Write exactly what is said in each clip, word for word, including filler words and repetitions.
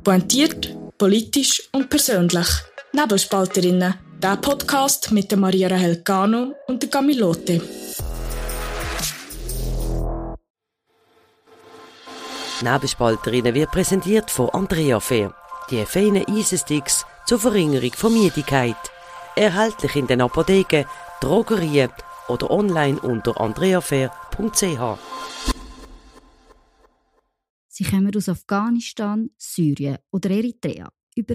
Pointiert, politisch und persönlich. Nebelspalterinnen. Der Podcast mit der Maria Rahel Cano und der Camilote. Nebelspalterinnen wird präsentiert von Andrea Fair. Die feinen Eisensticks zur Verringerung von Müdigkeit. Erhältlich in den Apotheken, Drogerien oder online unter andreafair punkt c h. Sie kommen aus Afghanistan, Syrien oder Eritrea. Über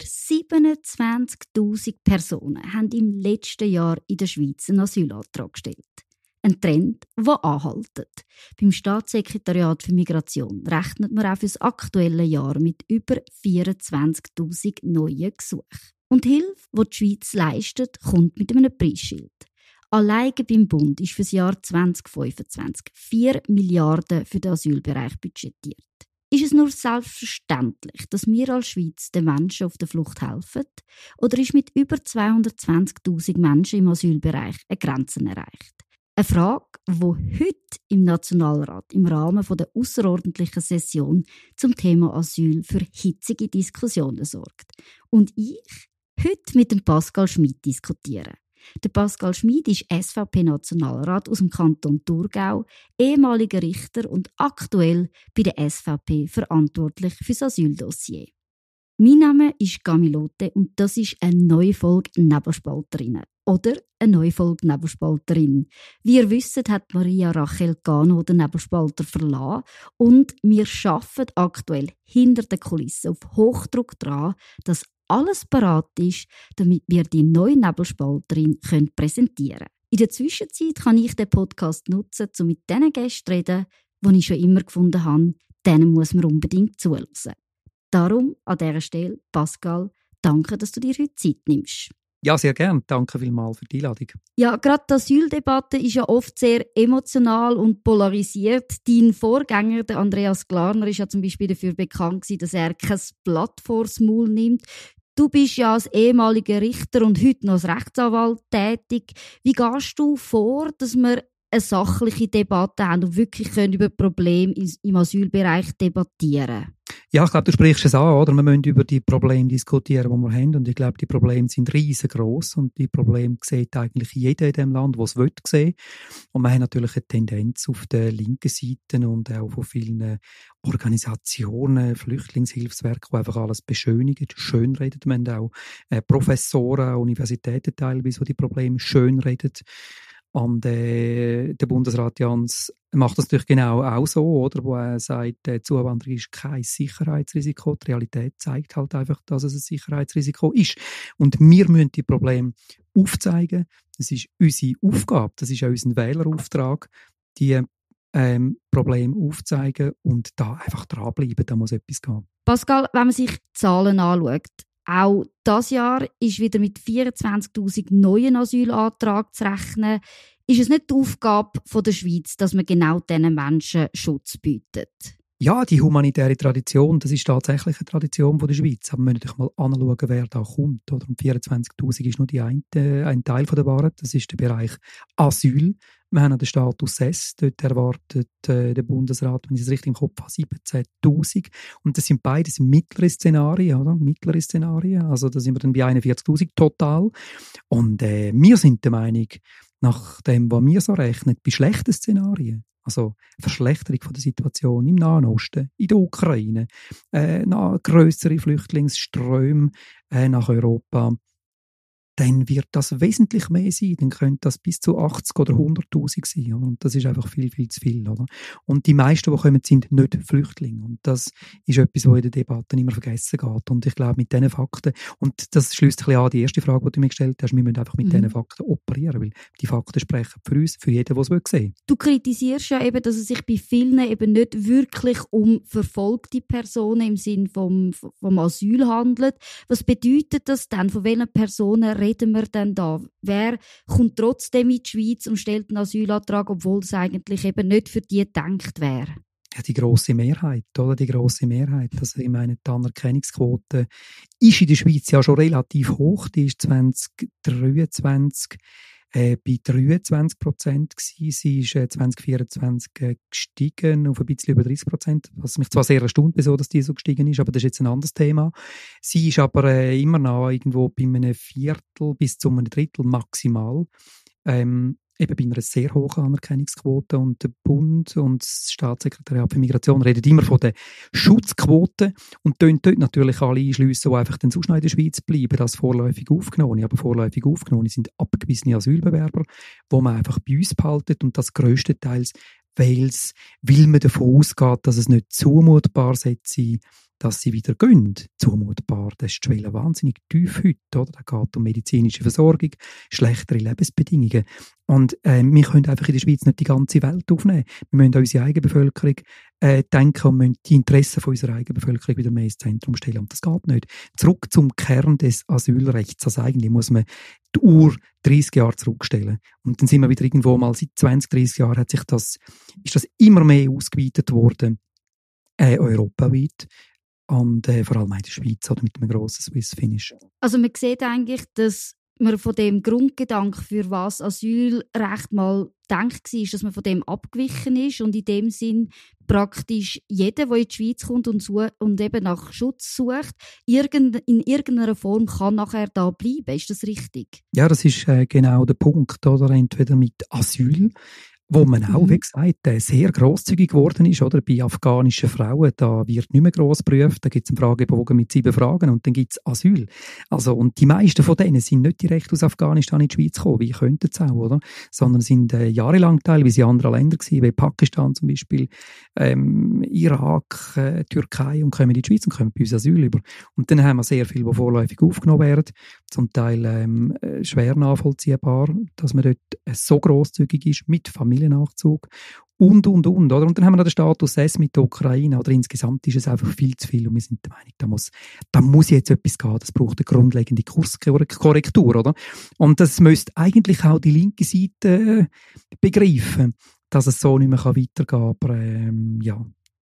siebenundzwanzigtausend Personen haben im letzten Jahr in der Schweiz einen Asylantrag gestellt. Ein Trend, der anhält. Beim Staatssekretariat für Migration rechnet man auch für das aktuelle Jahr mit über vierundzwanzigtausend neuen Gesuchen. Und die Hilfe, die die Schweiz leistet, kommt mit einem Preisschild. Alleine beim Bund ist für das Jahr zwanzig fünfundzwanzig vier Milliarden für den Asylbereich budgetiert. Ist es nur selbstverständlich, dass wir als Schweiz den Menschen auf der Flucht helfen? Oder ist mit über zweihundertzwanzigtausend Menschen im Asylbereich eine Grenze erreicht? Eine Frage, die heute im Nationalrat im Rahmen der ausserordentlichen Session zum Thema Asyl für hitzige Diskussionen sorgt. Und ich heute mit dem Pascal Schmid diskutiere. Der Pascal Schmid ist S V P-Nationalrat aus dem Kanton Thurgau, ehemaliger Richter und aktuell bei der S V P verantwortlich für das Asyldossier. Mein Name ist Camilote und das ist eine neue Folge Nebelspalterinnen. Oder eine neue Folge Nebelspalterin. Wie ihr wisst, hat Maria Rahel Cano den Nebelspalter verlassen und wir arbeiten aktuell hinter den Kulissen auf Hochdruck daran, dass alles parat ist, damit wir die neue Nebelspalterin präsentieren können. In der Zwischenzeit kann ich den Podcast nutzen, um mit diesen Gästen zu reden, die ich schon immer gefunden habe, denen muss man unbedingt zuhören. Darum an dieser Stelle, Pascal, danke, dass du dir heute Zeit nimmst. Ja, sehr gern. Danke vielmals für die Einladung. Ja, gerade die Asyldebatte ist ja oft sehr emotional und polarisiert. Dein Vorgänger, der Andreas Glarner, ist ja zum Beispiel dafür bekannt gewesen, dass er kein Blatt vors Maul nimmt. Du bist ja als ehemaliger Richter und heute noch als Rechtsanwalt tätig. Wie gehst du vor, dass wir eine sachliche Debatte haben und wirklich können über Probleme im Asylbereich debattieren können? Ja, ich glaube, du sprichst es an, oder? Wir müssen über die Probleme diskutieren, die wir haben. Und ich glaube, die Probleme sind riesengroß und die Probleme sieht eigentlich jeder in dem Land, der es will sehen. Und wir haben natürlich eine Tendenz auf der linken Seite und auch von vielen Organisationen, Flüchtlingshilfswerken, die einfach alles beschönigen, schönreden. Wir haben auch äh, Professoren, Universitäten teilweise, die die Probleme schönreden. Und äh, der Bundesrat Jans macht das natürlich genau auch so, oder? Wo er sagt, äh, Zuwanderung ist kein Sicherheitsrisiko. Die Realität zeigt halt einfach, dass es ein Sicherheitsrisiko ist. Und wir müssen die Probleme aufzeigen. Das ist unsere Aufgabe, das ist auch unser Wählerauftrag, die ähm, Probleme aufzeigen und da einfach dranbleiben, da muss etwas gehen. Pascal, wenn man sich die Zahlen anschaut, auch dieses Jahr ist wieder mit vierundzwanzigtausend neuen Asylanträgen zu rechnen. Ist es nicht die Aufgabe der Schweiz, dass man genau diesen Menschen Schutz bietet? Ja, die humanitäre Tradition, das ist tatsächlich eine Tradition der Schweiz. Aber wir müssen natürlich mal anschauen, wer da kommt. Oder? Und vierundzwanzigtausend ist nur die eine, ein Teil der Wahrheit. Das ist der Bereich Asyl. Wir haben den Status S. Dort erwartet äh, der Bundesrat, wenn ich es richtig im Kopf habe, siebzehntausend. Und das sind beides mittlere Szenarien, oder? Mittlere Szenarien. Also da sind wir dann bei einundvierzigtausend total. Und äh, wir sind der Meinung, nach dem, was wir so rechnen, bei schlechten Szenarien, also Verschlechterung von der Situation im Nahen Osten, in der Ukraine, äh, nach grössere Flüchtlingsströme äh, nach Europa, dann wird das wesentlich mehr sein. Dann könnte das bis zu achtzig oder hunderttausend sein. Oder? Und das ist einfach viel, viel zu viel. Oder? Und die meisten, die kommen, sind nicht Flüchtlinge. Und das ist etwas, was in den Debatten immer vergessen geht. Und ich glaube, mit diesen Fakten, und das schließt ein bisschen an die erste Frage, die du mir gestellt hast, wir müssen einfach mit mhm. diesen Fakten operieren, weil die Fakten sprechen für uns, für jeden, der es sehen will. Du kritisierst ja eben, dass es sich bei vielen eben nicht wirklich um verfolgte Personen im Sinn vom, vom Asyl handelt. Was bedeutet das denn? Von welchen Personen reden wir denn da? Wer kommt trotzdem in die Schweiz und stellt einen Asylantrag, obwohl es eigentlich eben nicht für die gedacht wäre? Ja, die grosse Mehrheit, oder? Die grosse Mehrheit. Also, ich meine, die Anerkennungsquote ist in der Schweiz ja schon relativ hoch. Die ist zwanzig dreiundzwanzig äh, bei dreiundzwanzig Prozent gewesen. Sie ist äh, zwanzig vierundzwanzig äh, gestiegen auf ein bisschen über dreißig Prozent, was mich zwar sehr erstaunt, wieso dass die so gestiegen ist, aber das ist jetzt ein anderes Thema. Sie ist aber äh, immer noch irgendwo bei einem Viertel bis zu einem Drittel maximal. Ähm, eben bei einer sehr hohen Anerkennungsquote, und der Bund und das Staatssekretariat für Migration reden immer von der Schutzquote und tun dort natürlich alle einschliessen, die einfach dann sonst noch in der Schweiz bleiben, als vorläufig Aufgenommene. Aber vorläufig Aufgenommene sind abgewiesene Asylbewerber, die man einfach bei uns behaltet, und das grösstenteils, weil man davon ausgeht, dass es nicht zumutbar sein sollte, dass sie wieder gehen. Zumutbar, das ist die Schwelle wahnsinnig tief heute. Oder? Da geht es um medizinische Versorgung, schlechtere Lebensbedingungen. Und äh, wir können einfach in der Schweiz nicht die ganze Welt aufnehmen. Wir müssen an unsere eigene Bevölkerung äh, denken und müssen die Interessen von unserer eigenen Bevölkerung wieder mehr ins Zentrum stellen. Und das geht nicht. Zurück zum Kern des Asylrechts. Also eigentlich muss man die Uhr dreißig Jahre zurückstellen. Und dann sind wir wieder irgendwo mal, seit zwanzig, dreißig Jahren hat sich das, ist das immer mehr ausgeweitet worden, äh, europaweit. Und äh, vor allem in der Schweiz, oder, mit einem grossen Swiss-Finish. Also man sieht eigentlich, dass man von dem Grundgedanken, für was Asylrecht mal gedacht war, dass man von dem abgewichen ist und in dem Sinn praktisch jeder, der in die Schweiz kommt und, such, und eben nach Schutz sucht, irgend, in irgendeiner Form kann nachher da bleiben. Ist das richtig? Ja, das ist äh, genau der Punkt, oder? Entweder mit Asyl, wo man auch, mhm. wie gesagt, sehr grosszügig geworden ist, oder? Bei afghanischen Frauen, da wird nicht mehr gross geprüft, da gibt es einen Fragebogen mit sieben Fragen und dann gibt es Asyl. Also, und die meisten von denen sind nicht direkt aus Afghanistan in die Schweiz gekommen, wie könnten es auch, oder? Sondern sind äh, jahrelang teilweise in anderen Ländern gewesen, wie Pakistan zum Beispiel, ähm, Irak, äh, Türkei, und kommen in die Schweiz und kommen bei uns Asyl über. Und dann haben wir sehr viele, die vorläufig aufgenommen werden, zum Teil ähm, schwer nachvollziehbar, dass man dort äh, so grosszügig ist, mit Familie Nachzug und, und, und. Oder? Und dann haben wir noch den Status S mit der Ukraine. Oder insgesamt ist es einfach viel zu viel und wir sind der Meinung, da muss, da muss jetzt etwas gehen. Das braucht eine grundlegende Kurskorrektur. Oder? Und das müsste eigentlich auch die linke Seite äh, begreifen, dass es so nicht mehr weitergehen kann. Aber ähm, ja,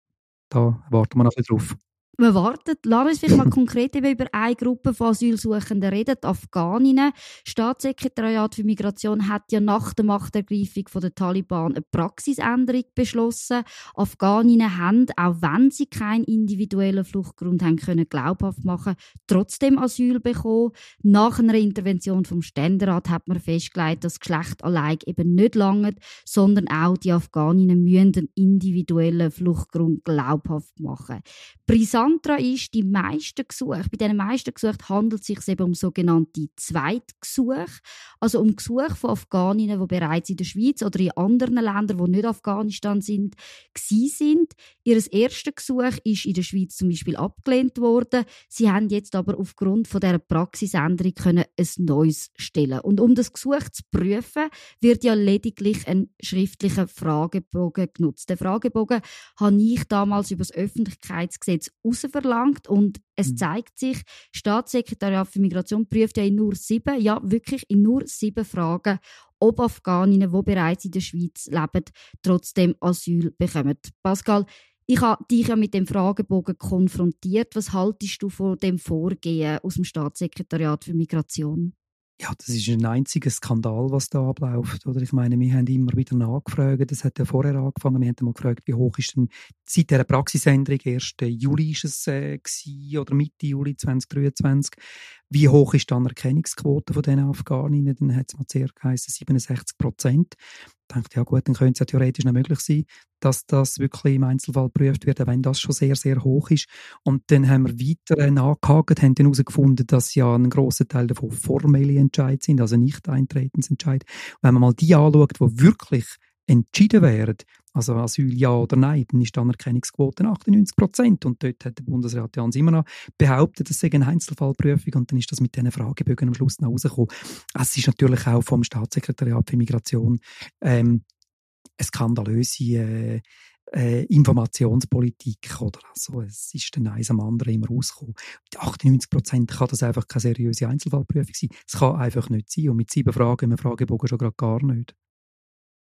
da warten wir noch ein bisschen drauf. Wir warten. Lass uns vielleicht mal konkret über eine Gruppe von Asylsuchenden reden, die Afghaninnen. Das Staatssekretariat für Migration hat ja nach der Machtergreifung der Taliban eine Praxisänderung beschlossen. Afghaninnen haben, auch wenn sie keinen individuellen Fluchtgrund haben können, glaubhaft machen, trotzdem Asyl bekommen. Nach einer Intervention vom Ständerat hat man festgelegt, dass Geschlecht allein eben nicht lange, sondern auch die Afghaninnen müssen einen individuellen Fluchtgrund glaubhaft machen. Brisant daran ist, die meisten Gesuche, bei den meisten Gesuchen handelt es sich eben um sogenannte Zweitgesuche, also um Gesuche von Afghaninnen, die bereits in der Schweiz oder in anderen Ländern, die nicht Afghanistan sind, gewesen sind. Ihr erstes Gesuch ist in der Schweiz zum Beispiel abgelehnt worden. Sie haben jetzt aber aufgrund von dieser Praxisänderung können ein neues stellen. Und um das Gesuch zu prüfen, wird ja lediglich ein schriftlicher Fragebogen genutzt. Den Fragebogen habe ich damals über das Öffentlichkeitsgesetz verlangt und es zeigt sich, das Staatssekretariat für Migration prüft ja in nur sieben, ja wirklich in nur sieben Fragen, ob Afghaninnen, die bereits in der Schweiz leben, trotzdem Asyl bekommen. Pascal, ich habe dich ja mit dem Fragebogen konfrontiert. Was haltest du von dem Vorgehen aus dem Staatssekretariat für Migration? Ja, das ist ein einziger Skandal, was da abläuft. Oder? Ich meine, wir haben immer wieder nachgefragt. Das hat ja vorher angefangen. Wir haben mal gefragt, wie hoch ist denn seit dieser Praxisänderung, ersten Juli ist es äh, gewesen, oder Mitte Juli zwanzig dreiundzwanzig, wie hoch ist die Anerkennungsquote von diesen Afghaninnen? Dann hat es mal zuerst geheißen siebenundsechzig Prozent. Ich dachte, ja gut, dann könnte es ja theoretisch noch möglich sein, dass das wirklich im Einzelfall geprüft wird, wenn das schon sehr, sehr hoch ist. Und dann haben wir weiter nachgehakt, haben dann herausgefunden, dass ja ein grosser Teil davon formelle Entscheid sind, also nicht Eintretensentscheid. Und wenn man mal die anschaut, die wirklich entschieden werden, also Asyl ja oder nein, dann ist die Anerkennungsquote achtundneunzig Prozent. Und dort hat der Bundesrat ja immer noch behauptet, es sei eine Einzelfallprüfung, und dann ist das mit diesen Fragebögen am Schluss noch rausgekommen. Es ist natürlich auch vom Staatssekretariat für Migration ähm, eine skandalöse äh, äh, Informationspolitik. Oder? Also, es ist dann eins am anderen immer rausgekommen. Die achtundneunzig Prozent kann das einfach keine seriöse Einzelfallprüfung sein. Es kann einfach nicht sein. Und mit sieben Fragen im Fragebogen schon gerade gar nicht.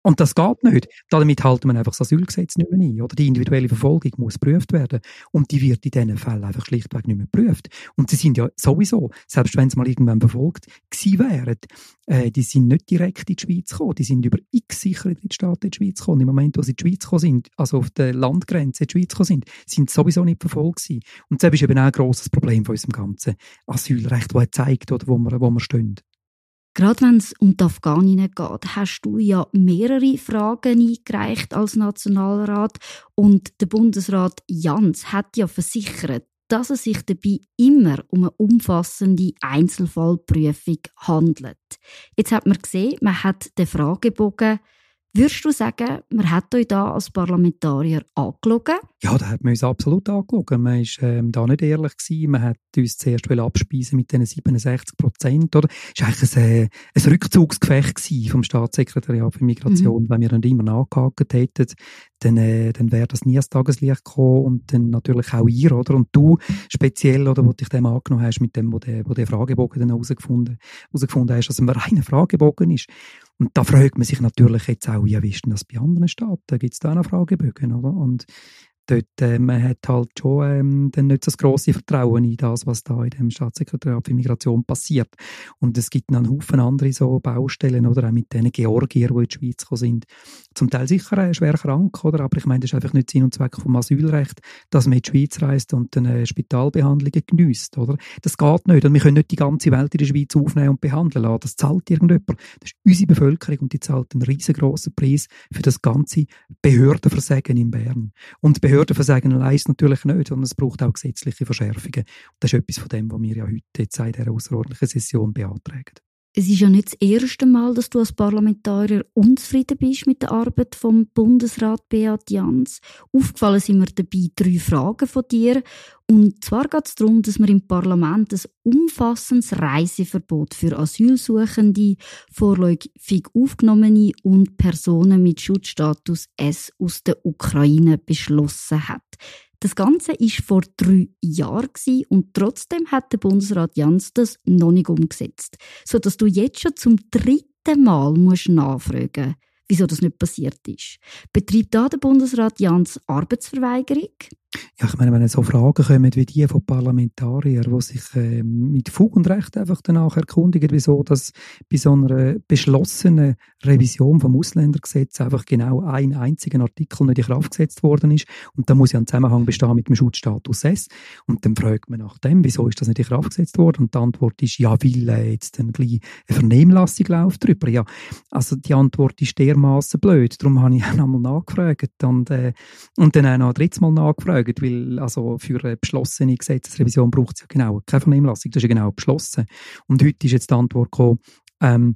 Und das geht nicht. Damit halten wir einfach das Asylgesetz nicht mehr ein. Oder die individuelle Verfolgung muss geprüft werden. Und die wird in diesen Fällen einfach schlichtweg nicht mehr geprüft. Und sie sind ja sowieso, selbst wenn sie mal irgendwann verfolgt gewesen wären, äh, die sind nicht direkt in die Schweiz gekommen. Die sind über x sichere Drittstaaten in die Schweiz gekommen. Im Moment, wo sie in die Schweiz gekommen sind, also auf der Landgrenze in die Schweiz gekommen sind, sind sie sowieso nicht verfolgt gewesen. Und das ist eben auch ein grosses Problem von unserem ganzen Asylrecht, das zeigt, oder, wo wir, wo wir stehen. Gerade wenn es um die Afghaninnen geht, hast du ja mehrere Fragen eingereicht als Nationalrat und der Bundesrat Jans hat ja versichert, dass es sich dabei immer um eine umfassende Einzelfallprüfung handelt. Jetzt hat man gesehen, man hat den Fragebogen. Würdest du sagen, man hat euch da als Parlamentarier angeschaut? Ja, da hat man uns absolut angeschaut. Man war ähm, da nicht ehrlich gewesen. Man hat uns zuerst abspeisen mit diesen siebenundsechzig Prozent. Oder? Es war eigentlich ein, ein Rückzugsgefecht vom Staatssekretariat für Migration. Mhm. Wenn wir dann immer nachgehakt hätten, dann, äh, dann wäre das nie ans Tageslicht gekommen. Und dann natürlich auch ihr, oder? Und du speziell, oder, wo dich dem angenommen hast, mit dem, wo der, wo der Fragebogen dann herausgefunden, herausgefunden hast, dass es ein reiner Fragebogen ist. Und da fragt man sich natürlich jetzt auch, ja, wie ist denn das bei anderen Staaten? Gibt es da noch Fragebögen, oder? Und dort, äh, man hat halt schon ähm, dann nicht so das grosse Vertrauen in das, was da in dem Staatssekretariat für Migration passiert. Und es gibt noch einen Haufen andere so Baustellen, oder auch mit den Georgier, die in die Schweiz gekommen sind. Zum Teil sicher äh, schwer krank, oder? Aber ich meine, das ist einfach nicht Sinn und Zweck vom Asylrecht, dass man in die Schweiz reist und dann äh, Spitalbehandlungen geniesst, oder? Das geht nicht. Und wir können nicht die ganze Welt in der Schweiz aufnehmen und behandeln lassen. Das zahlt irgendjemand. Das ist unsere Bevölkerung und die zahlt einen riesengroßen Preis für das ganze Behördenversagen in Bern. Und Behördenversagen leistet natürlich nicht, sondern es braucht auch gesetzliche Verschärfungen. Und das ist etwas von dem, was wir ja heute jetzt in dieser außerordentlichen Session beantragen. Es ist ja nicht das erste Mal, dass du als Parlamentarier unzufrieden bist mit der Arbeit vom Bundesrat Beat Jans. Aufgefallen sind mir dabei drei Fragen von dir. Und zwar geht es darum, dass wir im Parlament ein umfassendes Reiseverbot für Asylsuchende, vorläufig Aufgenommene und Personen mit Schutzstatus S aus der Ukraine beschlossen hat. Das Ganze war vor drei Jahren und trotzdem hat der Bundesrat Jans das noch nicht umgesetzt. Sodass du jetzt schon zum dritten Mal musst nachfragen musst, wieso das nicht passiert ist. Betreibt da der Bundesrat Jans Arbeitsverweigerung? Ja, ich meine, wenn so Fragen kommen wie die von Parlamentariern, die sich äh, mit Fug und Recht einfach danach erkundigen, wieso das bei so einer beschlossenen Revision vom Ausländergesetz einfach genau ein einziger Artikel nicht in Kraft gesetzt worden ist. Und da muss ja ein Zusammenhang bestehen mit dem Schutzstatus S. Und dann fragt man nach dem, wieso ist das nicht in Kraft gesetzt worden? Und die Antwort ist, ja, weil äh, jetzt dann gleich eine Vernehmlassung läuft drüber. Ja, also die Antwort ist dermassen blöd. Darum habe ich auch noch mal nachgefragt und, äh, und dann auch noch ein drittes Mal nachgefragt. Weil also für eine beschlossene Gesetzesrevision braucht es ja genau keine Vernehmlassung, das ist ja genau beschlossen. Und heute ist jetzt die Antwort gekommen, ähm,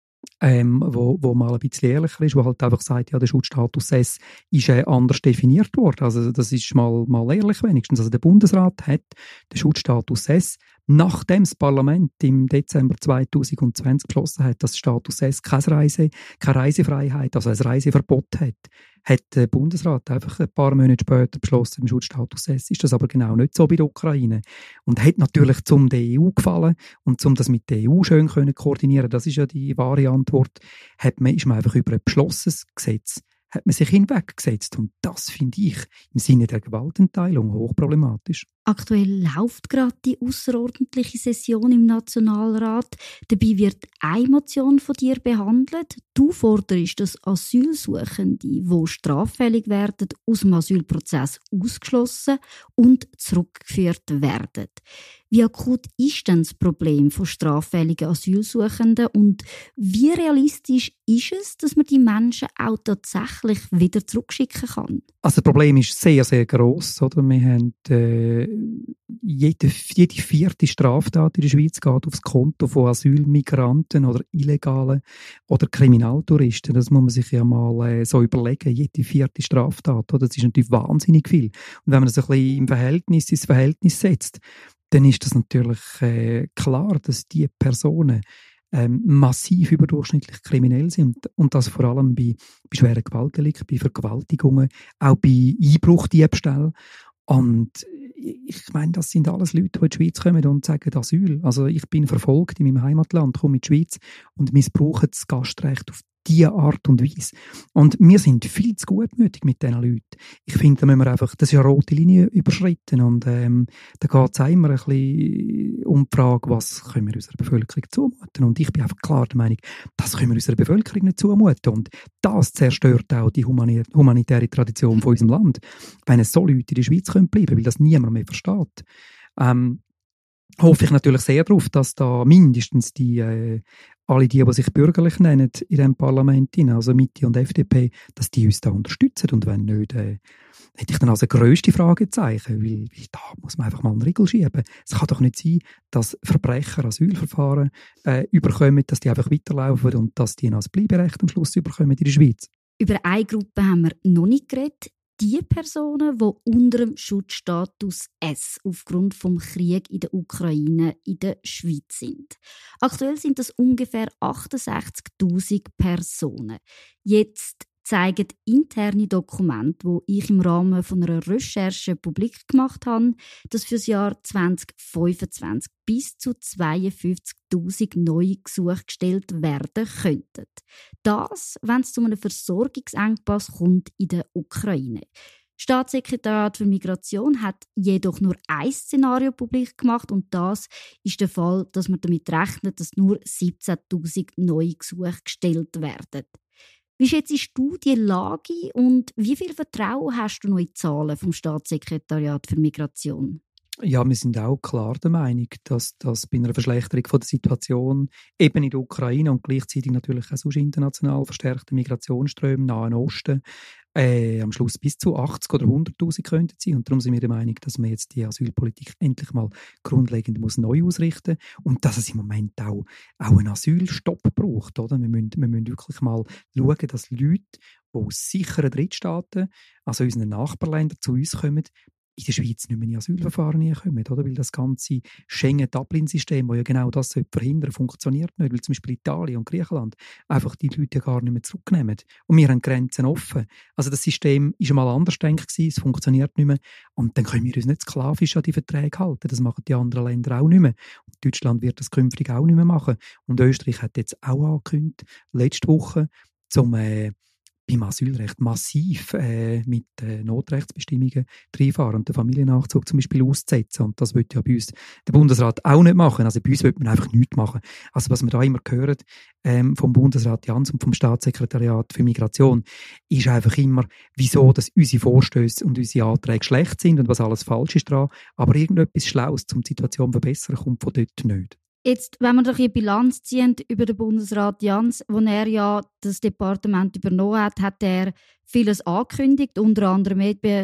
ähm, wo, wo mal ein bisschen ehrlicher ist, wo halt einfach sagt, ja, der Schutzstatus S ist äh, anders definiert worden. Also das ist mal, mal ehrlich wenigstens. Also der Bundesrat hat den Schutzstatus S, nachdem das Parlament im Dezember zweitausendzwanzig beschlossen hat, dass Status S keine, Reise, keine Reisefreiheit, also ein Reiseverbot hat, hat der Bundesrat einfach ein paar Monate später beschlossen, im Schutzstatus S ist das aber genau nicht so bei der Ukraine. Und hat natürlich zum der E U gefallen und um das mit der E U schön können koordinieren, das ist ja die wahre Antwort, hat man, ist man einfach über ein beschlossenes Gesetz hat man sich hinweggesetzt. Und das finde ich im Sinne der Gewaltenteilung hochproblematisch. Aktuell läuft gerade die außerordentliche Session im Nationalrat. Dabei wird eine Motion von dir behandelt. Du forderst, dass Asylsuchende, die straffällig werden, aus dem Asylprozess ausgeschlossen und zurückgeführt werden. Wie akut ist denn das Problem von straffälligen Asylsuchenden und wie realistisch ist es, dass man die Menschen auch tatsächlich wieder zurückschicken kann? Also das Problem ist sehr, sehr gross. Oder? Wir haben äh, jede, jede vierte Straftat in der Schweiz geht aufs Konto von Asylmigranten oder Illegalen oder Kriminaltouristen. Das muss man sich ja mal äh, so überlegen. Jede vierte Straftat. Oder? Das ist natürlich wahnsinnig viel. Und wenn man das ein bisschen im Verhältnis, ins Verhältnis setzt, dann ist das natürlich äh, klar, dass die Personen ähm, massiv überdurchschnittlich kriminell sind und das vor allem bei, bei schweren Gewaltdelikten, bei Vergewaltigungen, auch bei Einbruchdiebstählen. Und ich meine, das sind alles Leute, die in die Schweiz kommen und sagen Asyl. Also ich bin verfolgt in meinem Heimatland, komme in die Schweiz und missbrauche das Gastrecht auf diese Art und Weise. Und wir sind viel zu gutmütig mit diesen Leuten. Ich finde, da müssen wir einfach, das ist eine rote Linie überschritten. Und ähm, da geht es auch immer ein bisschen um die Frage, was können wir unserer Bevölkerung zumuten. Und ich bin einfach klar der Meinung, das können wir unserer Bevölkerung nicht zumuten. Und das zerstört auch die humani- humanitäre Tradition von unserem Land. Wenn es so Leute in der Schweiz können bleiben, weil das niemand mehr versteht. Ähm, hoffe ich natürlich sehr darauf, dass da mindestens die, äh, alle die, die sich bürgerlich nennen, in diesem Parlament, also Mitte und F D P, dass die uns da unterstützen. Und wenn nicht, äh, hätte ich dann also grösste Fragezeichen, weil, weil da muss man einfach mal einen Riegel schieben. Es kann doch nicht sein, dass Verbrecher Asylverfahren äh, überkommen, dass die einfach weiterlaufen und dass die noch das Bleiberecht am Schluss überkommen in der Schweiz. Über eine Gruppe haben wir noch nicht geredet. Die Personen, die unter dem Schutzstatus S aufgrund des Krieges in der Ukraine in der Schweiz sind. Aktuell sind das ungefähr achtundsechzigtausend Personen. Jetzt zeigen interne Dokumente, die ich im Rahmen von einer Recherche publik gemacht habe, dass für das Jahr zweitausendfünfundzwanzig bis zu zweiundfünfzigtausend neue Gesuche gestellt werden könnten. Das, wenn es zu einem Versorgungsengpass kommt in der Ukraine. Das Staatssekretariat für Migration hat jedoch nur ein Szenario publik gemacht und das ist der Fall, dass man damit rechnet, dass nur siebzehntausend neue Gesuche gestellt werden. Wie schätzt du die Lage und wie viel Vertrauen hast du noch in die Zahlen vom Staatssekretariat für Migration? Ja, wir sind auch klar der Meinung, dass das bei einer Verschlechterung von der Situation eben in der Ukraine und gleichzeitig natürlich auch sonst international verstärkten Migrationsströmen im Nahen Osten äh, am Schluss bis zu achtzig oder hunderttausend könnten sein. Und darum sind wir der Meinung, dass man jetzt die Asylpolitik endlich mal grundlegend muss neu ausrichten muss und dass es im Moment auch, auch einen Asylstopp braucht. Oder? Wir, müssen, wir müssen wirklich mal schauen, dass Leute, die aus sicheren Drittstaaten, also unseren Nachbarländern, zu uns kommen, in der Schweiz nicht mehr in Asylverfahren kommen, oder? Weil das ganze Schengen-Dublin-System, das ja genau das verhindern soll, funktioniert nicht, weil zum Beispiel Italien und Griechenland einfach die Leute ja gar nicht mehr zurücknehmen. Und wir haben Grenzen offen. Also das System war einmal anders gedacht, es funktioniert nicht mehr. Und dann können wir uns nicht sklavisch an die Verträge halten. Das machen die anderen Länder auch nicht mehr. Und Deutschland wird das künftig auch nicht mehr machen. Und Österreich hat jetzt auch angekündigt, letzte Woche, zum äh, beim Asylrecht massiv äh, mit äh, Notrechtsbestimmungen reinfahren und den Familiennachzug zum Beispiel auszusetzen. Und das wird ja bei uns der Bundesrat auch nicht machen. Also bei uns wird man einfach nichts machen. Also was wir da immer hören ähm, vom Bundesrat Jans und vom Staatssekretariat für Migration, ist einfach immer, wieso dass unsere Vorstöße und unsere Anträge schlecht sind und was alles falsch ist dran. Aber irgendetwas Schlaues, um die Situation zu verbessern, kommt von dort nicht. Jetzt, wenn wir doch eine Bilanz ziehen über den Bundesrat Jans, wo er ja das Departement übernommen hat, hat er vieles angekündigt, unter anderem eben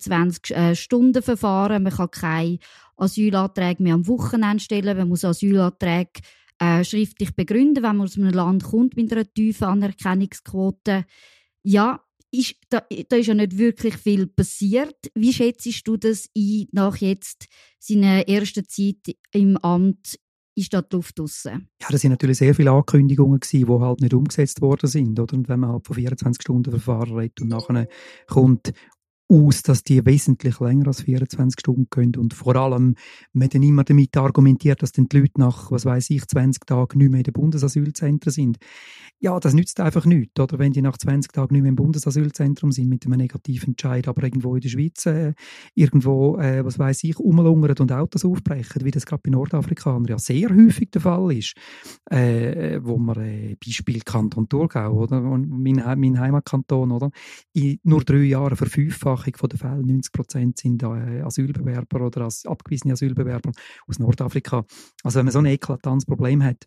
vierundzwanzig-Stunden-Verfahren. Man kann keine Asylanträge mehr am Wochenende stellen, man muss Asylanträge äh, schriftlich begründen, wenn man aus einem Land kommt mit einer tiefen Anerkennungsquote. Ja, ist, da, da ist ja nicht wirklich viel passiert. Wie schätzt du das ein, nach jetzt seiner ersten Zeit im Amt? Ist da die Luft draussen? Ja, das sind natürlich sehr viele Ankündigungen gewesen, die halt nicht umgesetzt worden sind. Oder? Und wenn man halt von vierundzwanzig Stunden Verfahren redet und nachher kommt aus, dass die wesentlich länger als vierundzwanzig Stunden gehen und vor allem man dann immer damit argumentiert, dass dann die Leute nach, was weiß ich, zwanzig Tagen nicht mehr in den Bundesasylzentren sind. Ja, das nützt einfach nichts, oder? Wenn die nach zwanzig Tagen nicht mehr im Bundesasylzentrum sind mit einem negativen Entscheid, aber irgendwo in der Schweiz äh, irgendwo, äh, was weiß ich, rumlungern und Autos aufbrechen, wie das gerade bei Nordafrikanern ja sehr häufig der Fall ist, äh, wo man äh, Beispiel Kanton Thurgau, oder? Mein, mein Heimatkanton, oder? In nur drei Jahren verfünffacht von den Fällen, neunzig Prozent sind äh, Asylbewerber oder als abgewiesene Asylbewerber aus Nordafrika. Also wenn man so ein eklatantes Problem hat,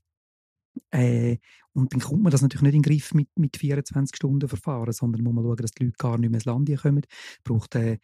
äh, und dann kommt man das natürlich nicht in den Griff mit, mit vierundzwanzig Stunden Verfahren, sondern muss man schauen, dass die Leute gar nicht mehr ins Land kommen. Es braucht, äh,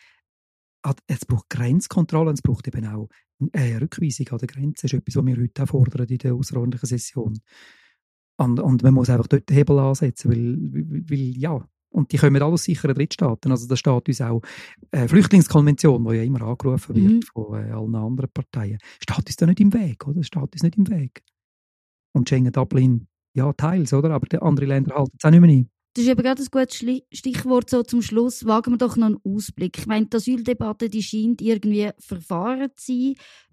es braucht Grenzkontrolle und es braucht eben auch äh, Rückweisung an der Grenze. Das ist etwas, was wir heute auch fordern in der außerordentlichen Session. Und, und man muss einfach dort den Hebel ansetzen, weil, weil, weil ja, und die kommen alle aus sicheren Drittstaaten. Also da steht uns auch äh, Flüchtlingskonvention, die ja immer angerufen wird mhm. von äh, allen anderen Parteien, steht uns da nicht im Weg, oder? Steht uns nicht im Weg. Und Schengen, Dublin, ja, teils, oder? Aber die anderen Länder halten es auch nicht mehr ein. Das ist eben gerade ein gutes Stichwort so zum Schluss. Wagen wir doch noch einen Ausblick. Ich meine, die Asyldebatte, die scheint irgendwie verfahren zu sein.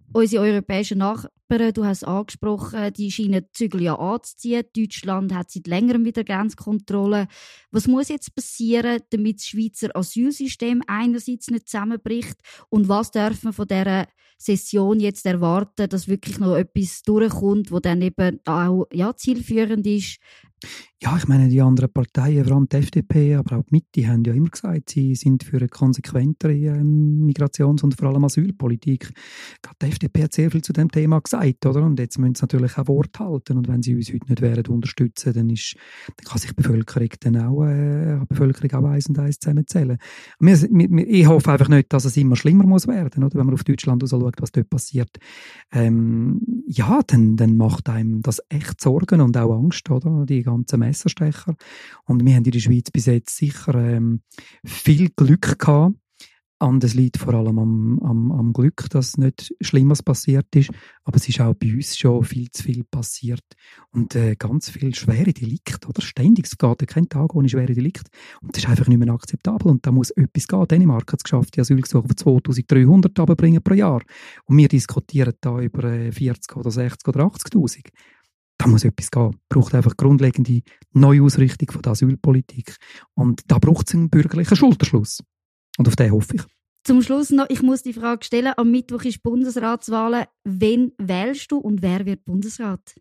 Unsere europäischen Nachbarn, du hast es angesprochen, die scheinen die Zügel ja anzuziehen. Deutschland hat seit längerem wieder Grenzkontrollen. Was muss jetzt passieren, damit das Schweizer Asylsystem einerseits nicht zusammenbricht? Und was dürfen wir von dieser Session jetzt erwarten, dass wirklich noch etwas durchkommt, das dann eben auch ja, zielführend ist? Ja, ich meine, die anderen Parteien, vor allem die F D P, aber auch die Mitte, haben ja immer gesagt, sie sind für eine konsequentere ähm, Migrations- und vor allem Asylpolitik. Gerade die F D P hat sehr viel zu dem Thema gesagt, oder? Und jetzt müssen sie natürlich auch Wort halten. Und wenn sie uns heute nicht werden unterstützen, dann, ist, dann kann sich die Bevölkerung dann auch, äh, die Bevölkerung auch eins und eins zusammenzählen. Wir, wir, ich hoffe einfach nicht, dass es immer schlimmer muss werden, oder? Wenn man auf Deutschland schaut, was dort passiert. Ähm, ja, dann, dann macht einem das echt Sorgen und auch Angst, oder? Die ganzen Messerstecher. Und wir haben in der Schweiz bis jetzt sicher ähm, viel Glück gehabt. Und es liegt vor allem am, am, am Glück, dass nicht Schlimmeres passiert ist. Aber es ist auch bei uns schon viel zu viel passiert. Und äh, ganz viel schwere Delikte, oder? Ständig. Es geht ja kein Tag ohne schwere Delikte. Und das ist einfach nicht mehr akzeptabel. Und da muss etwas gehen. Dänemark hat es geschafft, die Asylgesuche auf zweitausenddreihundert runterzubringen pro Jahr. Und wir diskutieren da über äh, vierzig oder sechzig oder achtzigtausend. Da muss etwas gehen. Es braucht einfach grundlegende Neuausrichtung von der Asylpolitik. Und da braucht es einen bürgerlichen Schulterschluss. Und auf den hoffe ich. Zum Schluss noch, ich muss die Frage stellen, am Mittwoch ist Bundesratswahlen. Wen wählst du und wer wird Bundesrat?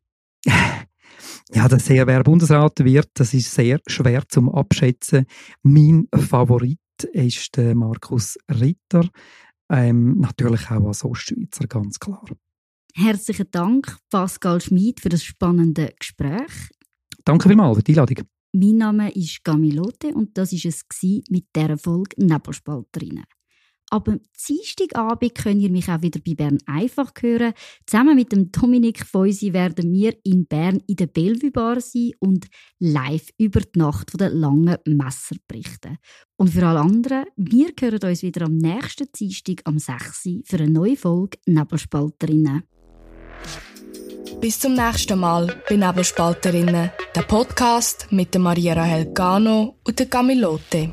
Ja, das sehr, wer Bundesrat wird, das ist sehr schwer zum Abschätzen. Mein Favorit ist der Markus Ritter. Ähm, natürlich auch als Ostschweizer, ganz klar. Herzlichen Dank, Pascal Schmid, für das spannende Gespräch. Danke vielmals für die Einladung. Mein Name ist Camilote und das war es mit dieser Folge Nebelspalterinnen. Aber am Dienstagabend könnt ihr mich auch wieder bei Bern einfach hören. Zusammen mit dem Dominik Feusi werden wir in Bern in der Bellevue Bar sein und live über die Nacht der langen Messer berichten. Und für alle anderen, wir hören uns wieder am nächsten Dienstag am sechs Uhr für eine neue Folge Nebelspalterinnen. Bis zum nächsten Mal bei Nebelspalterinnen, der Podcast mit der Maria Rahel Gano und der Camilote.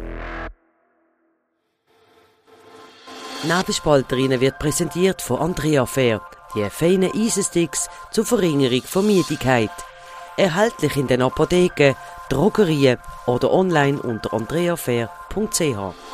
Nebelspalterinnen wird präsentiert von Andrea Fair, die feinen Eisensticks zur Verringerung von Müdigkeit. Erhältlich in den Apotheken, Drogerien oder online unter andrea fair punkt c h.